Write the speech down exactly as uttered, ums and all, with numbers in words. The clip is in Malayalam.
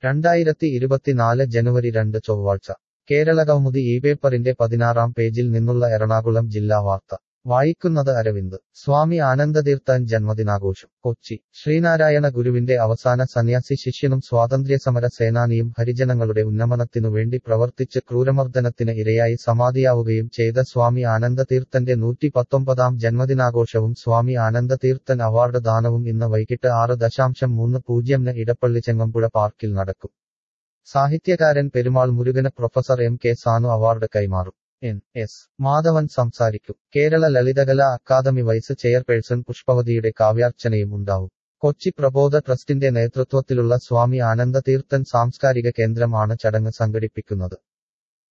രണ്ടായിരത്തി ഇരുപത്തിനാല് ജനുവരി രണ്ട് ചൊവ്വാഴ്ച കേരളകൗമുദി ഈ പേപ്പറിന്റെ പതിനാറാം പേജിൽ നിന്നുള്ള എറണാകുളം ജില്ലാ വാർത്ത വായിക്കുന്നത് അരവിന്ദ്. സ്വാമി ആനന്ദതീർത്ഥൻ ജന്മദിനാഘോഷം കൊച്ചി. ശ്രീനാരായണ ഗുരുവിന്റെ അവസാന സന്യാസി ശിഷ്യനും സ്വാതന്ത്ര്യസമര സേനാനിയും ഹരിജനങ്ങളുടെ ഉന്നമനത്തിനു വേണ്ടി പ്രവർത്തിച്ച് ക്രൂരമർദ്ദനത്തിന് ഇരയായി സമാധിയാവുകയും ചെയ്ത സ്വാമി ആനന്ദതീർത്ഥന്റെ നൂറ്റി പത്തൊമ്പതാം ജന്മദിനാഘോഷവും സ്വാമി ആനന്ദതീർത്ഥൻ അവാർഡ് ദാനവും ഇന്ന് വൈകിട്ട് ആറ് ദശാംശം മൂന്ന് പൂജ്യംന് ഇടപ്പള്ളി ചെങ്ങമ്പുഴ പാർക്കിൽ നടക്കും. സാഹിത്യകാരൻ പെരുമാൾ മുരുകന് professor M K Sanu award കൈമാറും. എൻ എസ് മാധവൻ സംസാരിക്കും. Kerala Lalithakala academy vice chairperson പുഷ്പവതിയുടെ കാവ്യാർച്ചനയും ഉണ്ടാവും. കൊച്ചി പ്രബോധ ട്രസ്റ്റിന്റെ നേതൃത്വത്തിലുള്ള സ്വാമി ആനന്ദതീർത്ഥൻ സാംസ്കാരിക കേന്ദ്രം ആണ് ചടങ്ങ് സംഘടിപ്പിക്കുന്നത്.